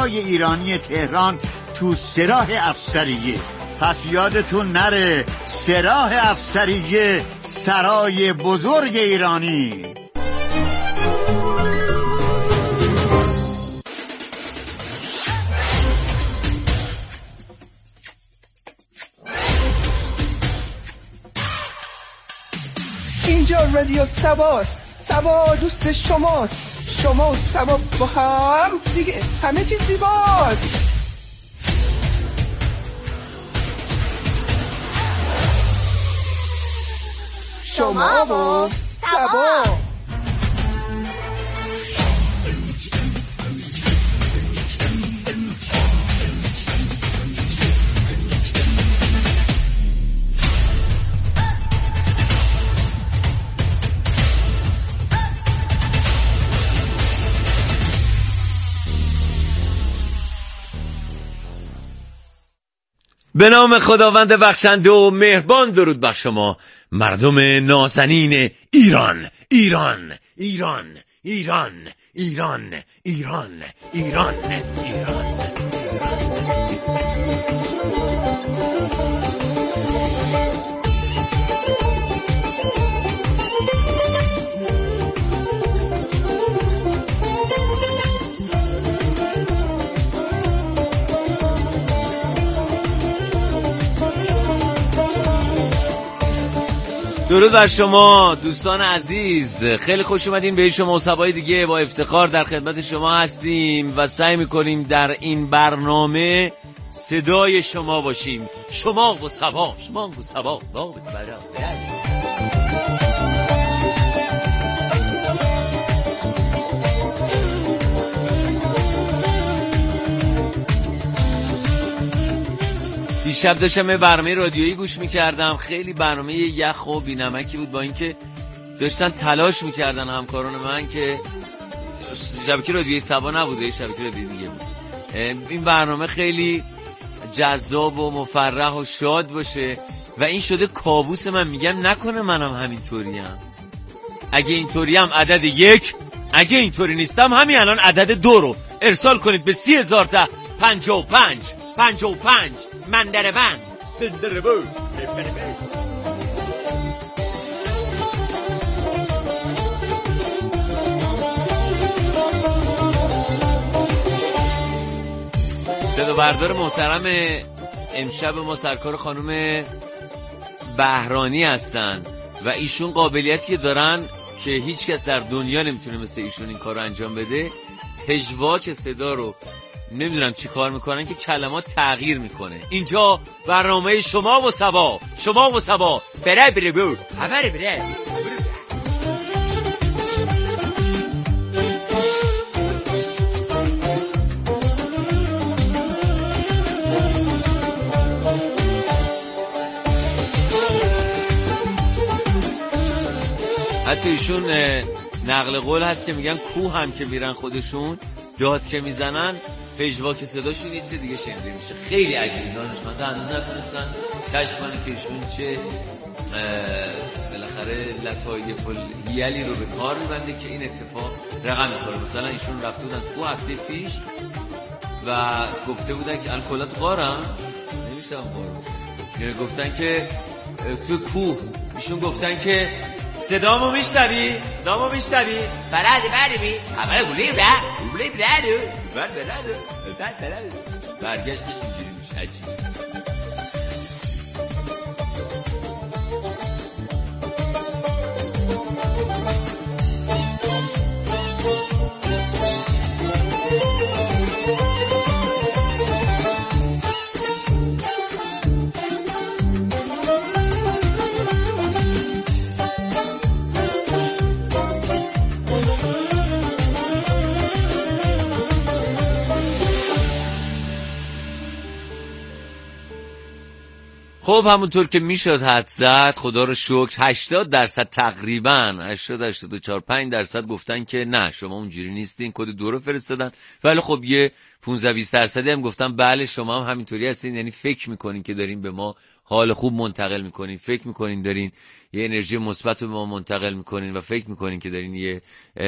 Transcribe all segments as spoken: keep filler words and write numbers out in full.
سرای ایرانی تهران تو سراح افسریه. پس یادتون نره سراح افسریه، سرای بزرگ ایرانی. اینجا رادیو سباست. سبا دوست شماست. شما و سبا با هم دیگه همه چیز زیباست. شما و سبا. به نام خداوند بخشنده و مهربان. درود بر شما مردم نازنین ایران. ایران ایران ایران ایران ایران ایران ایران. درود بر شما دوستان عزیز، خیلی خوش اومدین به شما و سبای دیگه. با افتخار در خدمت شما هستیم و سعی میکنیم در این برنامه صدای شما باشیم. شما و سبا، شما و سبا بابت برام. دیشب داشتم یه برنامه رادیویی گوش میکردم، خیلی برنامه یخ و بی‌نمکی بود، با اینکه داشتن تلاش میکردن همکاران من که شبکه رادیویی سبا نبوده، شبکه رادیویی دیگه بود. این برنامه خیلی جذاب و مفرح و شاد باشه و این شده کابوس من. میگم نکنه منم همینطوریم. اگه اینطوریم عدد یک، اگه اینطوری نیستم همین الان عدد دو رو ارسال کنید به سی هزار تا پنجاه و پنج پنجاه و پنج. من در من در بود. صدا بردار محترم امشب ما سرکار خانم بهرانی هستن و ایشون قابلیتی که دارن که هیچ کس در دنیا نمیتونه مثل ایشون این کار رو انجام بده. پژواک صدا رو نمیدونم چی کار میکنن که کلمات تغییر میکنه. اینجا برنامه شما و سبا، شما و سبا بره بره بره بره بره. حتی ایشون نقل قول هست که میگن کوه هم که میرن خودشون داد که میزنن پژواک صداشون یه چیز دیگه شنیده میشه. خیلی عجیبه. دانشمندا هنوز نتونستن کشف کنن که ایشون چه بالاخره لطایف الحیلی رو به کار میبنده که این اتفاق رقم میخوره. مثلا ایشون رفته بودن تو هفته پیش و گفته بودن که الکلات غارم نمیشه غار، گفتن که تو کوه ایشون گفتن که صدامو میشنوی؟ صدامو میشنوی؟ بلده بلده بی همه گولی بله گولی بلده بلده بلده بلده برگشتش اینجوری میشه. عجیب. خب همونطور که میشد حد زد، خدا رو شکر هشتاد درصد تقریبا هشتاد هشتاد و چهار پنج درصد گفتن که نه شما اونجوری نیستین، کد دو رو فرستادن. ولی خب یه پانزده بیست درصدی هم گفتن بله شما هم همینطوری هستین، یعنی فکر میکنین که دارین به ما حال خوب منتقل میکنین، فکر میکنین دارین یه انرژی مثبت رو به ما منتقل میکنین و فکر میکنین که دارین یه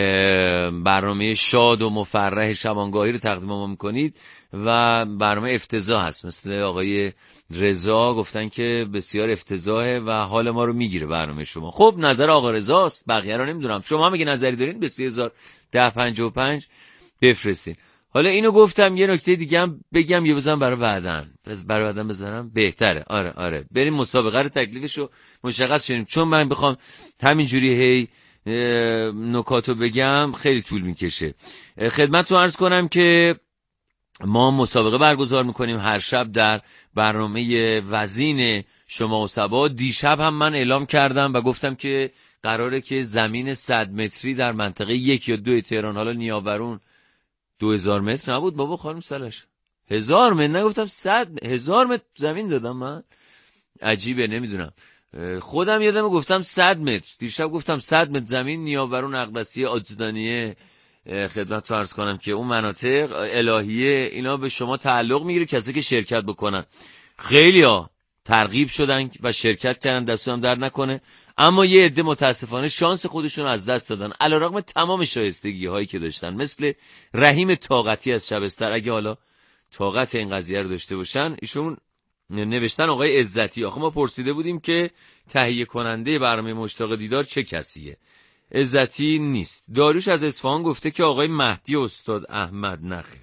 برنامه شاد و مفرح شبانگاهی رو تقدیم ما میکنید و برنامه افتضاح هست. مثل آقای رضا گفتن که بسیار افتضاحه و حال ما رو میگیره برنامه شما. خب نظر آقا رضاست، بقیه رو نمیدونم. شما هم اگه نظری دارین به سه هزار ده پنجاه و پنج بفرستین. حالا اینو گفتم یه نکته دیگه هم بگم یه بزنم برای بعدن، پس برای بعدن بزنم بهتره. آره آره بریم مسابقه رو تکلیفشو مشخص کنیم، چون من بخوام همینجوری هی نکاتو بگم خیلی طول میکشه. خدمتتون عرض کنم که ما مسابقه برگزار میکنیم هر شب در برنامه وزین شما و صبا. دیشب هم من اعلام کردم و گفتم که قراره که زمین صد متری در منطقه یک یا دو تهران، حالا نیاورون دو هزار متر نبود بابا خانم سلش، هزار متر نگفتم صد، هزار متر زمین دادم من. عجیبه نمیدونم، خودم یادم گفتم صد متر. دیشب گفتم صد متر زمین نیاورون، اقدسیه، آجودانیه. خدمت تو عرض کنم که اون مناطق الهیه اینا به شما تعلق میگیره، کسی که شرکت بکنن. خیلی ها ترغیب شدن و شرکت کردن، دستم در نکنه. اما یه عده متاسفانه شانس خودشون از دست دادن علیرغم تمام شایستگی هایی که داشتن، مثل رحیم طاقتی از شبستر. اگه حالا طاقت این قضیه رو داشته باشن، ایشون نوشتن آقای عزتی. آخه ما پرسیده بودیم که تهیه کننده برنامه مشتاق دیدار چه کسیه؟ عزتی نیست. داریوش از اصفهان گفته که آقای مهدی استاد احمد. نخیر.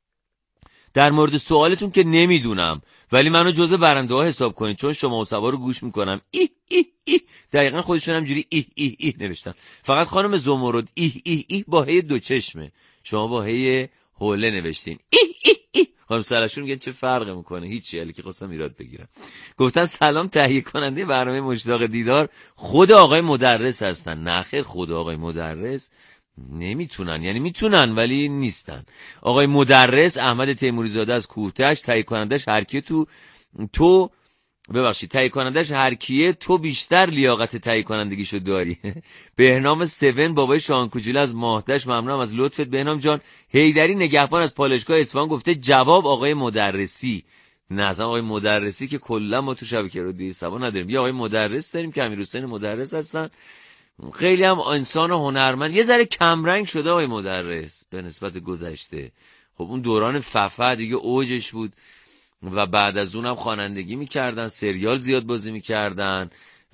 در مورد سوالتون که نمیدونم، ولی منو جزء برنده ها حساب کنید، چون شما و سبا رو گوش میکنم. ای ای ای دقیقا خودشون هم جوری ای ای ای نوشتن. فقط خانم زمرد ای ای ای با هی دو چشمه، شما با هی حوله نوشتین ای ای ای. خانم سلاشون میگن چه فرقی میکنه؟ هیچی، علی که خواستم ایراد بگیرم. گفتن سلام، تهیه کننده برنامه مشتاق دیدار خود آقای مدرس هستن. نخیر، خود آقای مدرس نمیتونن، یعنی میتونن ولی نیستن. آقای مدرس احمد تیموری زاده از کوهتش، تهیه کنندش هر کی تو تو ببخشید تهیه کنندش هر کیه، تو بیشتر لیاقت تهیه کنندگیشو داری. بهنام سون بابای شاهان کوچولو از ماهدش، ممنونم از لطفت بهنام جان. حیدری نگهبان از پالایشگاه اصفهان گفته جواب آقای مدرسی. نه اصلا آقای مدرسی که کلا ما تو شبکه رادیوی صبا نداریم. یا آقای مدرس داریم که امیرحسین مدرس هستن، خیلی هم انسان هنرمند. یه ذره کمرنگ شده آقای مدرس به نسبت گذشته. خب اون دوران ففا دیگه اوجش بود و بعد از اونم خوانندگی میکردن، سریال زیاد بازی میکردن.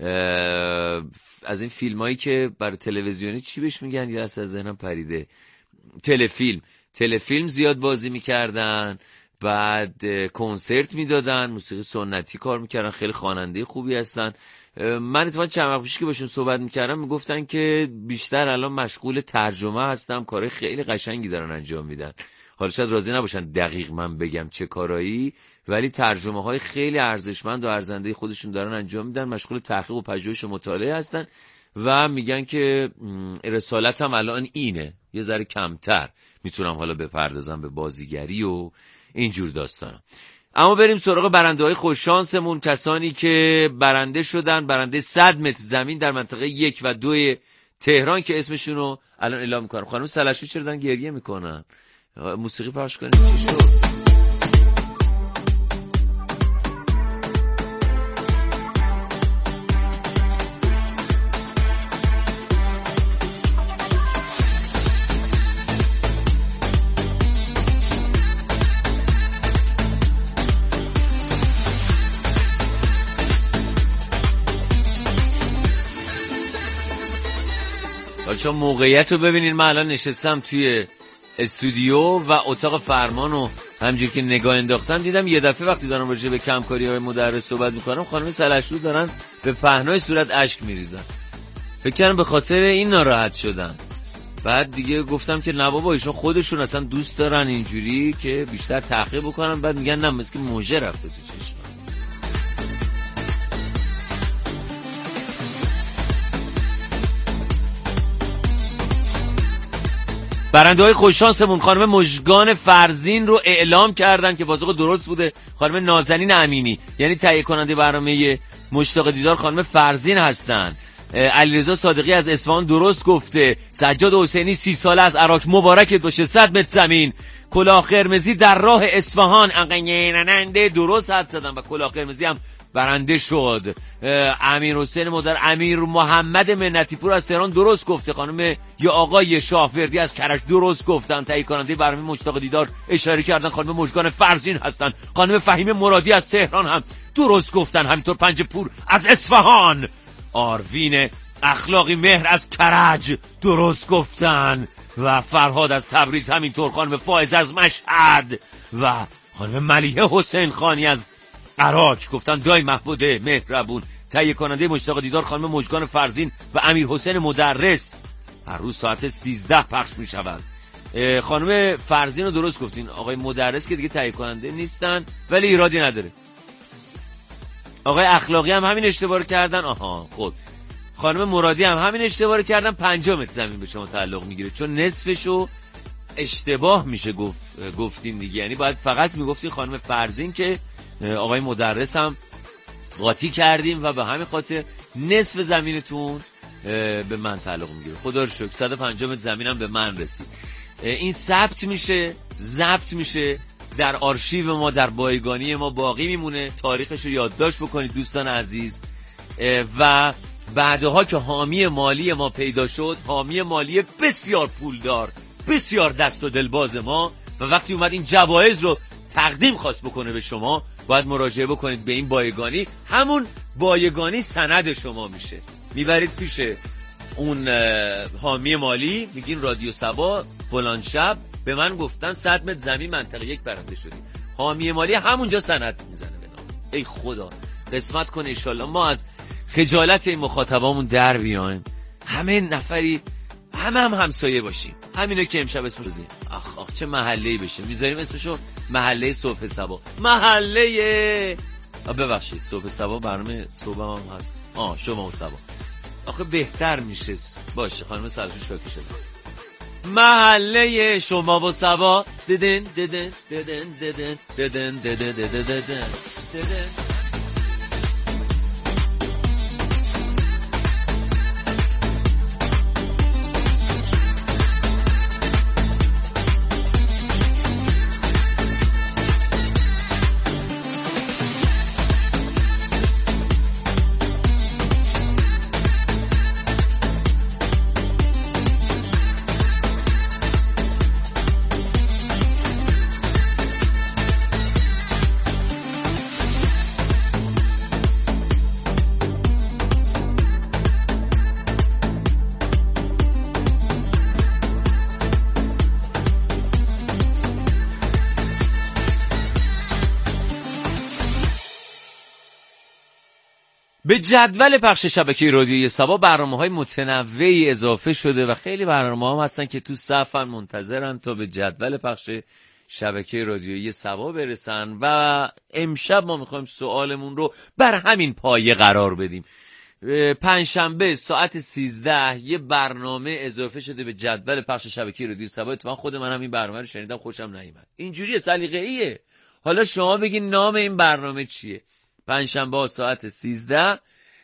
از این فیلمایی که برای تلویزیونی چی بهش میگن یا از ذهنم پریده، تلفیلم تلفیلم زیاد بازی میکردن. بعد کنسرت میدادن، موسیقی سنتی کار میکردن، خیلی خواننده خوبی هستن. من اتفاقا چند وقت پیش که باشون صحبت میکردم میگفتن که بیشتر الان مشغول ترجمه هستم، کارهای خیلی قشنگی دارن انجام میدن. حالا شاید راضی نباشن دقیق من بگم چه کارایی، ولی ترجمه های خیلی ارزشمند و ارزنده خودشون دارن انجام میدن. مشغول تحقیق و پژوهش و مطالعه هستن و میگن که رسالت هم الان اینه، یه ذره کمتر میتونم حالا بپردازم به بازیگری و اینجور داستانا. اما بریم سراغ برنده های خوششانسمون، کسانی که برنده شدن، برنده صد متر زمین در منطقه یک و دو تهران که اسمشون رو الان اعلام میکنم. خانم سلشو چرا دارن گریه میکنن؟ موسیقی پخش کنیم. چی شد؟ بچه‌ها موقعیت رو ببینین. من الان نشستم توی استودیو و اتاق فرمانو همجور که نگاه انداختم دیدم یه دفعه وقتی دارم راجع به کمکاری های مدرس صحبت میکنم خانم سلشو دارن به پهنای صورت اشک میریزن. فکر کردم به خاطر این ناراحت شدن. بعد دیگه گفتم که نه بابا ایشون خودشون اصلا دوست دارن اینجوری که بیشتر تحقیق بکنن. بعد میگن نه مثل که موجه رفته تو چشم. برنده های خوششانسمون خانم مژگان فرزین رو اعلام کردن که پاسخ درست بوده. خانم نازنین امینی، یعنی تهیه کننده برنامه مشتاق دیدار خانم فرزین هستن. علیرضا صادقی از اصفهان درست گفته. سجاد حسینی سی ساله از عراق، مبارکت باشه. صد متر زمین. کلاه قرمزی در راه اصفهان انقنیننده درست حد زدن و کلاه قرمزی هم برنده شد. امیر حسین مدر امیر محمد منتی پور از تهران درست گفته. خانم یا آقای شاهوردی از کرج درست گفتن. تهیه کننده برنامه مشتاق دیدار اشاره کردن خانم مژگان فرزین هستن. خانم فهیم مرادی از تهران هم درست گفتن. همینطور پنج پور از اصفهان. آروین اخلاقی مهر از کرج درست گفتن و فرهاد از تبریز همینطور. خانم فائز از مشهد و خانم ملیحه حسین خانی از عراق گفتن دای محموده مهربون. تهیه کننده مشتاق دیدار خانم مژگان فرزین و امیر حسین مدرس. هر روز ساعت سیزده پخش می شود. خانم فرزین رو درست گفتین. آقای مدرس که دیگه تهیه کننده نیستن ولی ایرادی نداره. آقای اخلاقی هم همین اشتباه کردن. آها خب خانم مرادی هم همین اشتباه کردن. پنجاه متر زمین به شما تعلق میگیره چون نصفشو اشتباه میشه گفت گفتین دیگه. یعنی باید فقط میگفتین خانم فرزین که آقای مدرس هم قاطی کردیم و به همین خاطر نصف زمینتون به من تعلق میگیره. خدا رو شکر صد و پنجاه متر زمینم به من رسید. این ثبت میشه، ضبط میشه در آرشیو ما، در بایگانی ما باقی میمونه. تاریخش رو یادداشت بکنید دوستان عزیز. و بعدها که حامی مالی ما پیدا شد، حامی مالی بسیار پولدار، بسیار دست و دلباز ما، و وقتی اومد این جوایز رو تقدیم خواست بکنه به شما، باید مراجعه بکنید به این بایگانی. همون بایگانی سند شما میشه، میبرید پیش اون حامی مالی، میگین رادیو صبا فلان شب به من گفتن صد متر زمین منطقه یک برنده شدی. حامی مالی همونجا سند میزنه به نام. ای خدا قسمت کنه انشالله ما از خجالت این مخاطبامون در بیایم، همه نفری همه هم همسایه باشیم. همینو که امشب اسمش بزنیم. آخ آخ چه محله‌ای بشه، میذاریم اسمشو محله صبح صبا. محله ببخشید صبح صبا برنامه صبح هم هست. آه شما و صبا آخه بهتر میشه. باشه خانم سلاشون شاکی شده. محله شما و صبا ددن ددن ددن ددن ددن ددن ددن ددن ددن. به جدول پخش شبکه رادیویی صبا برنامه‌های متنوعی اضافه شده و خیلی برنامه‌ها هم هستن که تو صفن منتظرن تا به جدول پخش شبکه رادیویی صبا برسن. و امشب ما می‌خوایم سوالمون رو بر همین پایه قرار بدیم. پنجشنبه ساعت سیزده یه برنامه اضافه شده به جدول پخش شبکه رادیویی صبا. اتفاقا خود من هم این برنامه رو شنیدم، خوشم نیامد. اینجوریه، سلیقه‌ایه. حالا شما بگین نام این برنامه چیه؟ پنجشنبه ساعت سیزده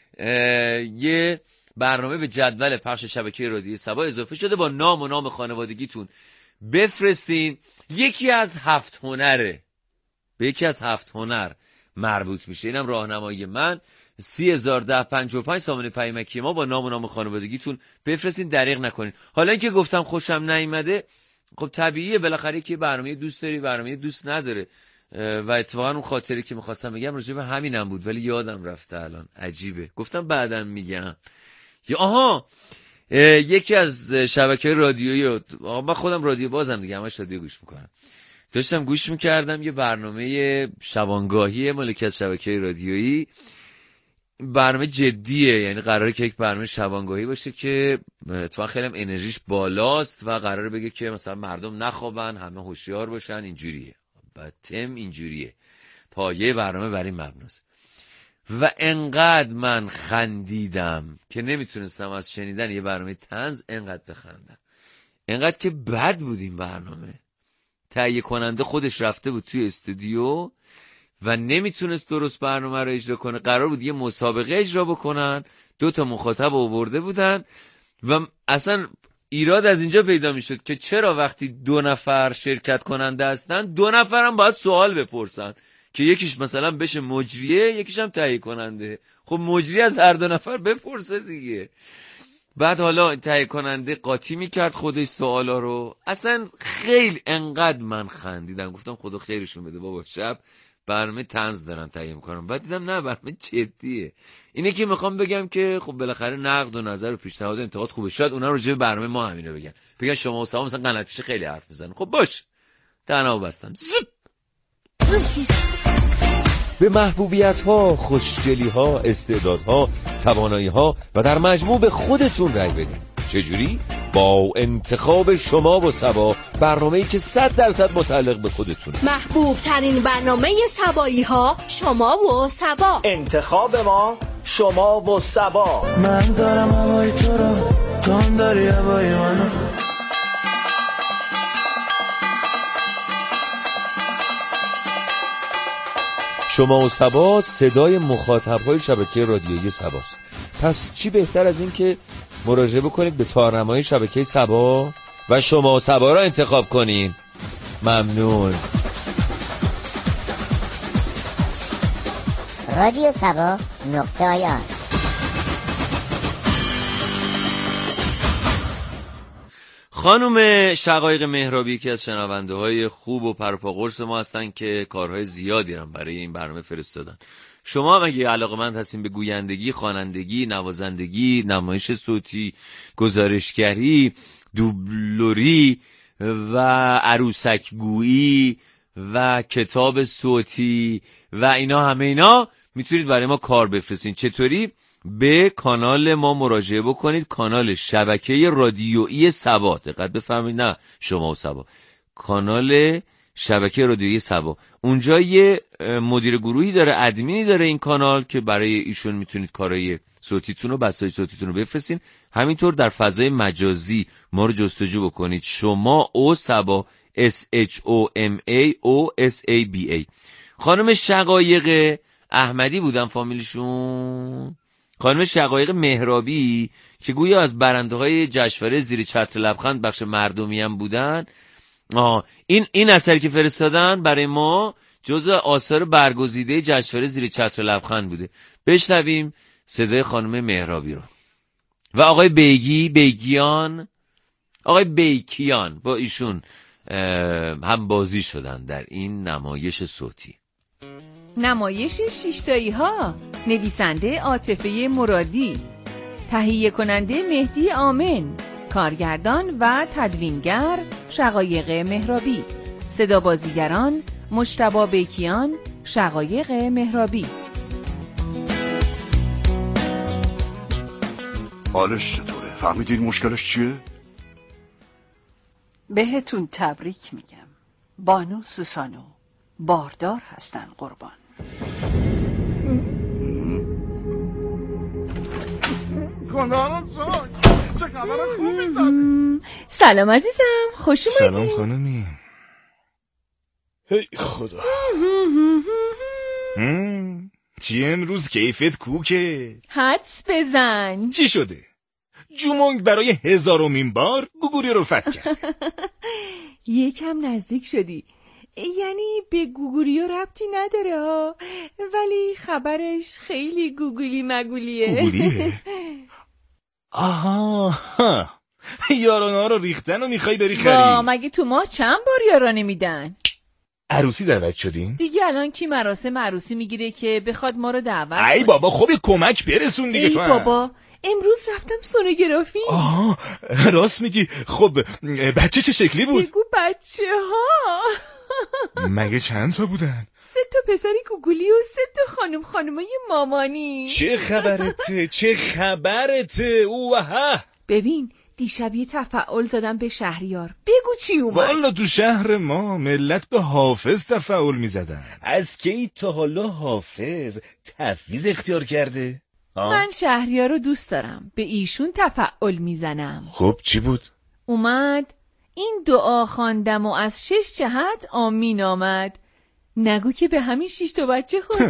یه برنامه به جدول پخش شبکه رادیویی صبا اضافه شده. با نام و نام خانوادگیتون بفرستین. یکی از هفت هنره، به یکی از هفت هنر مربوط میشه. اینم راهنمایی من. سی هزار ده پنجاه و پنج سامانه پیامکی ما با نام و نام خانوادگیتون بفرستین، دریغ نکنین. حالا اینکه گفتم خوشم نیامده، خب طبیعیه، بالاخره که برنامه دوست داری برنامه دوست نداره. و اتفاقا اون خاطری که میخواستم بگم راجع به همینم بود ولی یادم رفته الان. عجیبه، گفتم بعدم میگم. یا آها یکی از شبکه‌های رادیویی، من خودم رادیو بازم دیگه، همش رادیو گوش میکنم. داشتم گوش میکردم یه برنامه شبانگاهی مالکی از شبکه‌های رادیویی. برنامه جدیه، یعنی قراره که یک برنامه شبانگاهی باشه که اتفاقا خیلی هم انرژیش بالاست و قراره بگه که مثلا مردم نخوابن، همه هوشیار باشن. اینجوریه، تم اینجوریه، پایه برنامه بر این مبناست. و انقدر من خندیدم که نمیتونستم از شنیدن یه برنامه طنز انقدر بخندم. انقدر که بد بود این برنامه. تهیه کننده خودش رفته بود توی استودیو و نمیتونست درست برنامه رو اجرا کنه. قرار بود یه مسابقه اجرا بکنن، دو تا مخاطب آورده بودن و اصلا ایراد از اینجا پیدا میشد که چرا وقتی دو نفر شرکت کننده هستن دو نفر هم باید سوال بپرسن. که یکیش مثلا بشه مجریه، یکیش هم تهیه کننده. خب مجری از هر دو نفر بپرسه دیگه. بعد حالا تهیه کننده قاطی میکرد خودش سوالا رو. اصلا خیلی انقدر من خندیدم، گفتم خدا خیرشون بده بابا، شب برنامه طنز دارن تهیه میکنم. بعد دیدم نه، برنامه جدیه. اینه که میخوام بگم که خب بالاخره نقد و نظر و پیشنهاد و انتقاد خوبه، شاید اونا راجع به برنامه ما همینو بگن، بگن شما و سما مثلا قنات پیش خیلی حرف میزنن. خب باش، تنها بستم. زب. به محبوبیت ها، خوشگلی ها، استعدادها، توانایی ها و در مجموع به خودتون رأی بدید. چجوری؟ با انتخاب شما و سبا، برنامه‌ای که صد درصد متعلق به خودتونه. محبوب ترین برنامه سبایی ها شما و سبا. انتخاب ما شما و سبا. من دارم هوای تو رو، تو هم داری هوای منو. شما و سبا صدای مخاطب‌های شبکه رادیویی سباست. پس چی بهتر از این که مراجعه بکنید به تارنمای شبکه سبا و شما و سبا را انتخاب کنید. ممنون. رادیو سبا نقطه آی آر. خانم شقایق مهرابی که از شنونده های خوب و پرپاقرص ما هستن که کارهای زیادی هم برای این برنامه فرستادن. شما هم اگه علاقه‌مند هستین به گویندگی، خوانندگی، نوازندگی، نمایش صوتی، گزارشگری، دوبلوری و عروسک گویی و کتاب صوتی و اینا، همه اینا میتونید برای ما کار بفرستین. چطوری؟ به کانال ما مراجعه بکنید، کانال شبکه رادیویی سبا. دقت بفرمایید، نه شما و سبا، کانال شبکه رادیویی سبا. اونجا یه مدیر گروهی داره، ادمینی داره این کانال که برای ایشون میتونید کارهای صوتیتون و بسای صوتیتون رو بفرستین. همینطور در فضای مجازی ما رو جستجو بکنید، شما و سبا، اس اچ او ام ای او اس ای بی ای. خانم شقایق احمدی بودن فامیلشون، خانم شقایق مهرابی که گویا از برنده های جشنواره زیر چتر لبخند بخش مردمی هم بودن. آه این این اثری که فرستادن برای ما جزء آثار برگزیده جشنواره زیر چتر لبخند بوده. بشنویم صدای خانم مهرابی رو. و آقای بیگی بیگیان آقای بیکیان با ایشون هم بازی شدن در این نمایش صوتی. نمایش شیشتایی ها، نویسنده عاطفه مرادی، تهیه کننده مهدی آمن، کارگردان و تدوینگر شقایق مهرابی، صدا بازیگران مجتبی بیکیان، شقایق مهرابی. حالش چطوره؟ فهمیدین مشکلش چیه؟ بهتون تبریک میگم. بانو سوسانو باردار هستن قربان. چه خبر خوبی داری؟ سلام عزیزم، خوش اومدی. سلام خانمی. هی خدا. چی امروز کیفت کوکه؟ حدس بزن. چی شده؟ جومونگ برای هزارمین بار گوگوری رو فتح کرد. یکم نزدیک شدی، یعنی به گوگوریو ربطی نداره ها، ولی خبرش خیلی گوگولی مگولیه. گوگولیه؟ آها، یارانا رو ریختن و میخوای بری خرید؟ با مگه تو ما چند بار یارانه میدن؟ عروسی دعوت شدین؟ دیگه الان کی مراسم عروسی میگیره که بخواد ما رو دعوت ای بابا خب کمک برسون دیگه. ای تو بابا امروز رفتم سونوگرافی. آها راست میگی. خب بچه چه شکلی بود؟ بگو بچه ها. مگه چند تا بودن؟ سه تا پسری گوگولی و سه تا خانم خانمای مامانی. چه خبرته؟ چه خبرته؟ اوه. ببین دیشب یه تفاعل زدم به شهریار، بگو چی اومد؟ والا تو شهر ما ملت به حافظ تفاعل میزدن. از کی تا حالا حافظ تفویض اختیار کرده؟ آه؟ من شهریار رو دوست دارم، به ایشون تفاعل میزنم. خب چی بود؟ اومد این دعا خواندم و از شش جهت آمین آمد. نگو که به همین شش تا بچه خورده.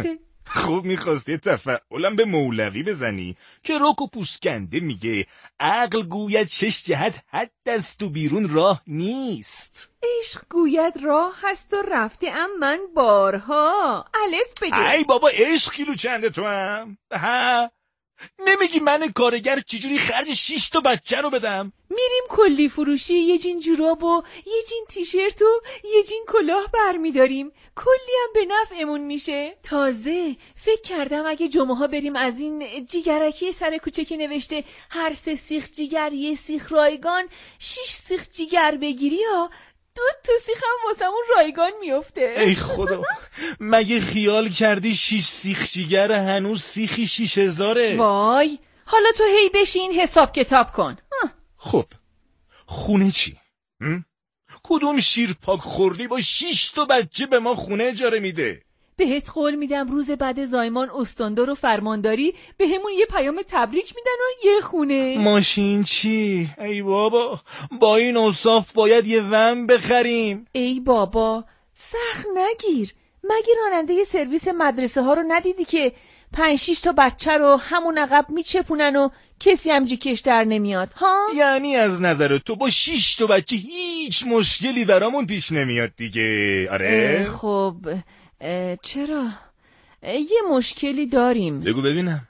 خوب میخواستی تفعولم به مولوی بزنی که رک و پوسکنده میگه عقل گوید شش جهت حد است و بیرون راه نیست. عشق گوید راه هست و رفته ام من بارها. الف بده. ای بابا عشق کیلو چنده تو هم؟ ها؟ نمیگی من کارگر چجوری خرج شیش تا بچه رو بدم؟ میریم کلی فروشی یه جین جوراب و یه جین تیشرت و یه جین کلاه برمیداریم. کلی هم به نفعمون میشه. تازه فکر کردم اگه جمعه ها بریم از این جیگرکی سر کوچه که نوشته هر سه سیخ جیگر یه سیخ رایگان شیش سیخ جیگر بگیری ها دو تا سیخ هم واسمون رایگان میفته. ای خدا، مگه خیال کردی شیش سیخ جیگر هنوز سیخی شیش هزاره؟ وای، حالا تو هی بشین حساب کتاب کن. خب خونه چی؟ هم؟ کدوم شیر پاک خوردی با شیش تا بچه به ما خونه اجاره میده؟ بهت قول میدم روز بعد زایمان استاندار و فرمانداری به همون یه پیام تبریک میدن و یه خونه. ماشین چی؟ ای بابا، با این اوصاف باید یه ون بخریم. ای بابا سخت نگیر. مگه راننده سرویس مدرسه ها رو ندیدی که پنج شیش تا بچه رو همون عقب میچپونن و کسی هم جیکش در نمیاد ها؟ یعنی از نظر تو با شیش تا بچه هیچ مشکلی برامون پیش نمیاد دیگه؟ آره؟ خب چرا؟ یه مشکلی داریم. بگو ببینم.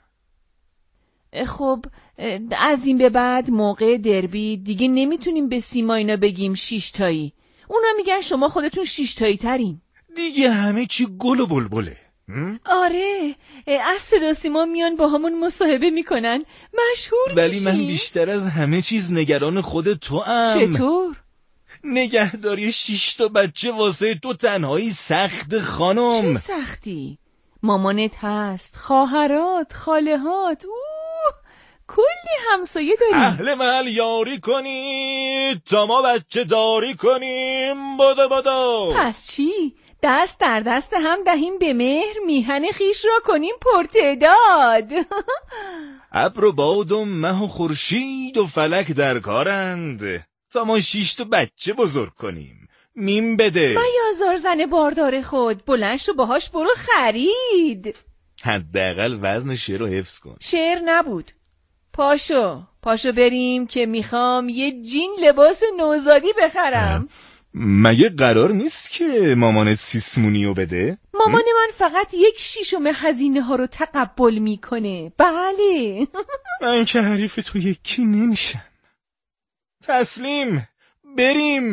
خب از این به بعد موقع دربی دیگه نمیتونیم به سیما اینا بگیم شیش تایی. اونا میگن شما خودتون شیش تایی ترین. دیگه همه چی گل و بلبله. آره، از صدا سیما میان با همون مصاحبه میکنن، مشهور ولی میشیم. من بیشتر از همه چیز نگران خود تو ام. چطور؟ نگهداری شیش تا بچه واسه تو تنهایی سخت خانم. چه سختی؟ مامانت هست، خواهرات، خالهات، اوه کلی همسایه داریم. اهل محل یاری کنی تا ما بچه داری کنیم. بادو بادو. پس چی؟ دست در دست هم دهیم به مهر، میهن خیش را کنیم پرتعداد. ابر و باد و مه و خورشید و فلک در کارند تا ما شیش تا بچه بزرگ کنیم. میم بده. میازار زن باردار خود، بلند شو باهاش برو خرید. حداقل وزن شعر رو حفظ کن. شعر نبود. پاشو پاشو بریم که میخوام یه جین لباس نوزادی بخرم. مگه قرار نیست که مامانت سیسمونیو بده؟ مامان من فقط یک شیشم هزینه ها رو تقبل میکنه. بله. من که حریف تو یکی نمیشم. تسلیم، بریم.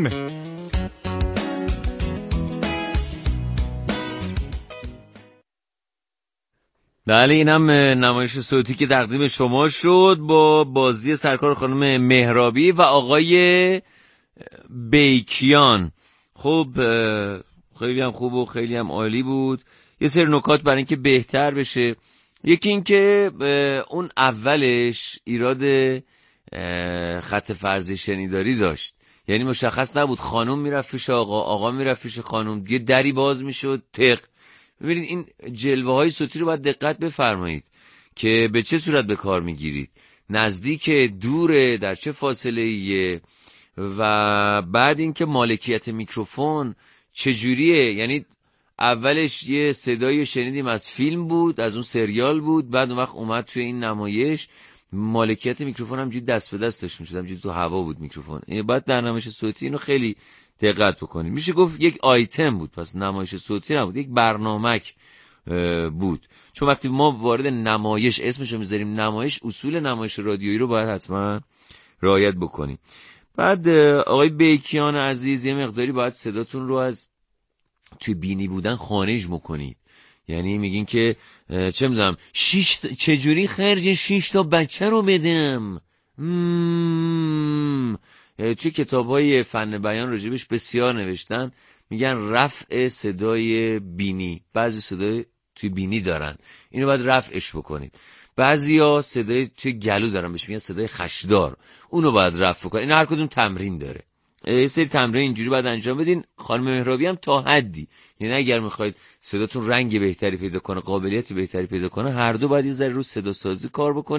بله، اینم نمایش صوتی که تقدیم شما شد با بازی سرکار خانم مهرابی و آقای بیکیان. خب خیلی هم خوب و خیلی هم عالی بود. یه سری نکات برای اینکه بهتر بشه. یکی این که اون اولش ایراد خط فرضی شنیداری داشت، یعنی مشخص نبود خانم میرفت پیش آقا، آقا میرفت پیش خانم، یه دری باز میشد تق. ببینید این جلوه های صوتی رو باید دقت بفرمایید که به چه صورت به کار میگیرید، نزدیک، دوره، در چه فاصله ایه، و بعد اینکه مالکیت میکروفون چجوریه. یعنی اولش یه صدایی شنیدیم از فیلم بود، از اون سریال بود، بعد اون وقت اومد توی این نمایش مالکیت میکروفون هم جدی دست به دست داشت میشد، هم جدی تو هوا بود میکروفون. بعد در نمایش صوتی اینو خیلی دقت بکنید. میشه گفت یک آیتم بود، پس نمایش صوتی نبود، یک برنامک بود. چون وقتی ما وارد نمایش اسمشو میذاریم نمایش، اصول نمایش رادیویی رو باید حتما رعایت بکنیم. بعد آقای بیکیان عزیز یه مقداری باید صداتون رو از توی بینی بودن خارج بکنید. یعنی میگین که چه میدونم شش تا... چجوری خرج شش تا بچه رو بدم. مم... توی کتاب‌های فن بیان راجبش بسیار نوشتن، میگن رفع صدای بینی. بعضی صدای توی بینی دارن، اینو باید رفعش بکنید. بعضیا صدای توی گلو دارن، بهش میگن صدای خشدار، اونو باید رفع بکنید. این هر کدوم تمرین داره. یه سری تمرین اینجوری باید انجام بدین. خانم مهرابی هم تا حدی، یعنی اگر میخواید صداتون رنگ بهتری پیدا کنه، قابلیت بهتری پیدا کنه، هر دو باید یه ذره رو صدا سازی کار بکنین،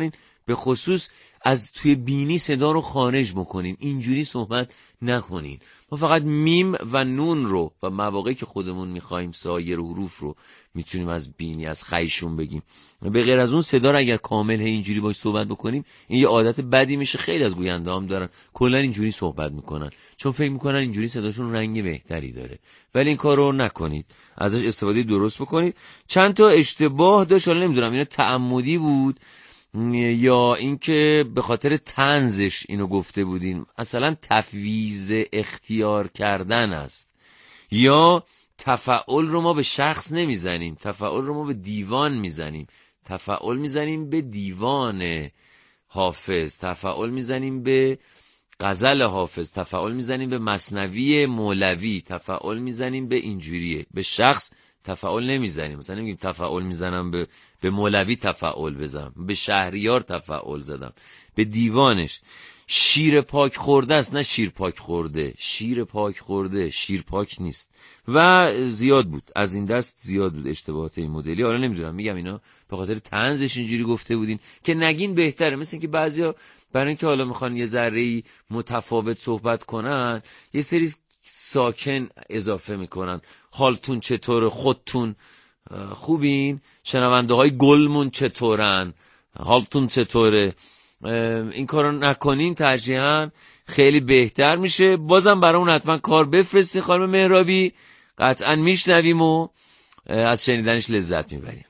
به خصوص از توی بینی صدا رو خارج بکنین، اینجوری صحبت نکنین. ما فقط میم و نون رو و مواقعی که خودمون میخوایم سایر حروف رو میتونیم از بینی از خیشون بگیم. به غیر از اون صدا رو اگر کامل اینجوری باش صحبت بکنیم این یه عادت بدی میشه. خیلی از گوینده هم دارن کلا اینجوری صحبت میکنن چون فکر میکنن اینجوری صداشون رنگ بهتری داره، ولی این کار رو نکنید، ازش استفاده درست بکنید. چند تا اشتباه داشت، حالا نمیدونم اینا تعمدی بود یا اینکه به خاطر طنزش اینو گفته بودین. مثلا تفویض اختیار کردن است، یا تفعول رو ما به شخص نمیزنیم، تفعول رو ما به دیوان میزنیم. تفعول میزنیم به دیوان حافظ، تفعول میزنیم به غزل حافظ، تفعول میزنیم به مثنوی مولوی، تفعول میزنیم به اینجوریه. به شخص تفعول نمیزنیم. مثلا نمیگیم تفعول میزنم به به مولوی تفعول بزنم، به شهریار تفعول زدم، به دیوانش. شیر پاک خورده است نه شیر پاک خورده. شیر پاک خورده، شیر پاک نیست. و زیاد بود، از این دست زیاد بود اشتباهات این مدلی. حالا نمیدونم، میگم اینا به خاطر طنزش اینجوری گفته بودین که نگین بهتره. مثل اینکه بعضیا برای اینکه حالا میخوان یه ذره‌ای متفاوت صحبت کنن یه سری ساکن اضافه میکنن. حالتون چطوره؟ خودتون خوبین؟ شنونده های گلمون چطورن؟ حالتون چطوره؟ این کارو نکنین ترجیحاً خیلی بهتر میشه. بازم برامون حتما کار بفرستی خانم مهرابی، قطعا میشنویم و از شنیدنش لذت میبریم.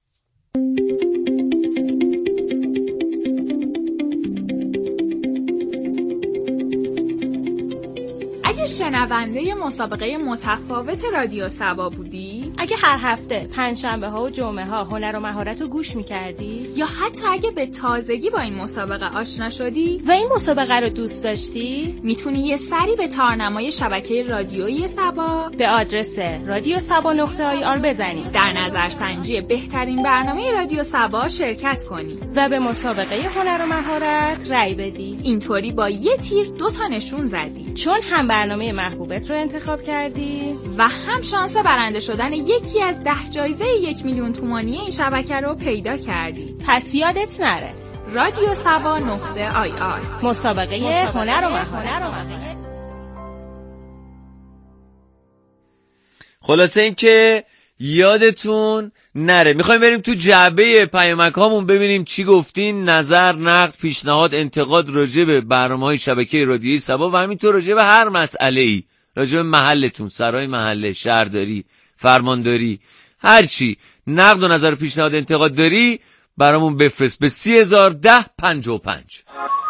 اگه شنونده مسابقه متفاوت رادیو سبا بودی، اگه هر هفته پنجشنبه ها و جمعه ها هنر و مهارت رو گوش میکردی، یا حتی اگه به تازگی با این مسابقه آشنا شدی و این مسابقه رو دوست داشتی، میتونی یه سری به تارنمای شبکه رادیویی سبا به آدرس رادیو سبا نقطه آی آر بزنی، در نظرسنجی بهترین برنامه رادیو سبا شرکت کنی و به مسابقه هنر و مهارت رای بدی. اینطوری با یه تیر دو تا نشون زدی، چون هم برنامه محبوبت رو انتخاب کردی و هم شانس برنده شدن یکی از ده جایزه یک میلیون تومانی این شبکه رو پیدا کردی. پس یادت نره رادیو سبا نقطه آی آر، مسابقه هنر و مهارت. خلاصه این که یادتون نره. میخوایم بریم تو جعبه پیامک هامون ببینیم چی گفتین، نظر، نقد، پیشنهاد، انتقاد راجع به برنامه‌های شبکه رادیویی سبا و همینطور راجع به هر مسئله‌ای، راجع به محلتون، سرای محله، شهرداری، فرمانداری، هر چی نقد و نظر و پیشنهاد انتقاد داری برامون بفرست به سی هزار ده پنجاه و پنج.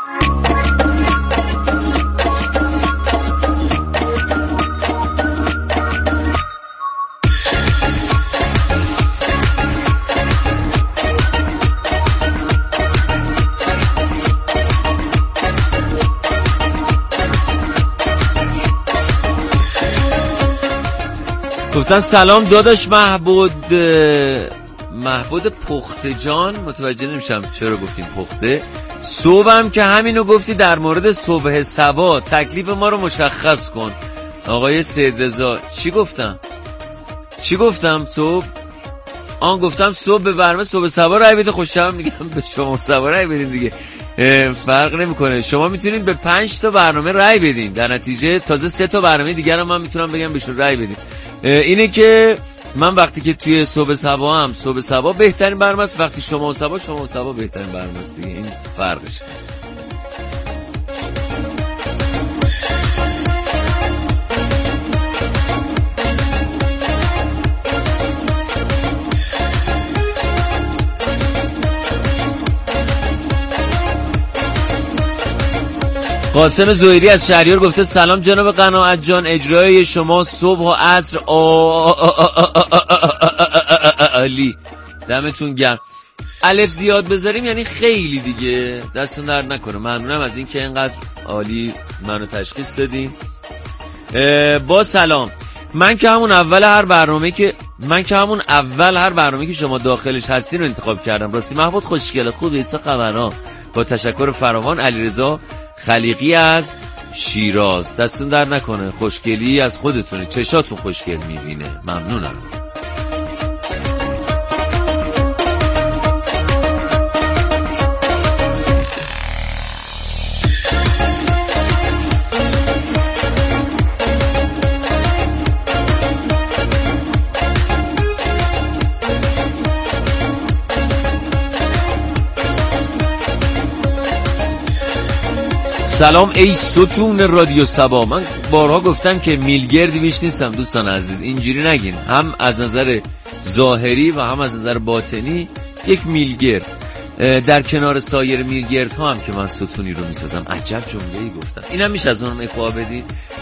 گفتن سلام داداش محبود محبود پخته جان، متوجه نمیشم چرا گفتیم پخته. صبحم که همینو گفتی در مورد صبح سبا، تکلیف ما رو مشخص کن. آقای سید رضا چی گفتم؟ چی گفتم صبح؟ آن گفتم صبح به برنامه صبح سبا رای بده. خوشم میگم به شما سبا رای بدین دیگه، فرق نمیکنه. شما میتونید به پنج تا برنامه رای بدین، در نتیجه تازه سه تا برنامه دیگر هم من میتونم بگم بهشون رای بدین. اینه که من وقتی که توی صبح سبا هم صبح سبا بهترین برنامه است، وقتی شما و سبا شما و سبا بهترین برنامه است دیگه، این فرقشه. قاسم زهیری از شهریار گفته سلام جناب قناعت جان، اجرای شما صبح و عصر عالی، دمتون گرم. الف زیاد بذاریم یعنی خیلی دیگه، دستون درد نکنه. ممنونم از این که اینقدر عالی منو تشخیص دادین. با سلام، من که همون اول هر برنامه که من که همون اول هر برنامه که شما داخلش هستین رو انتخاب کردم. راستی محمود خوشگله، خوبی؟ چه خبرها؟ با تشکر فراوان. علیرضا خلیقی از شیراز، دستون در نکنه، خوشگلی از خودتونه، چشاتون خوشگل میبینه. ممنونم. سلام ای ستون رادیو سبا. من بارها گفتم که میلگردی بیش نیستم دوستان عزیز، اینجوری نگین. هم از نظر ظاهری و هم از نظر باطنی یک میلگرد، در کنار سایر میلگردها هم که من ستونی رو میسازم. عجب جمله‌ای گفتم. اینم میشه از اونم اخواه بدید.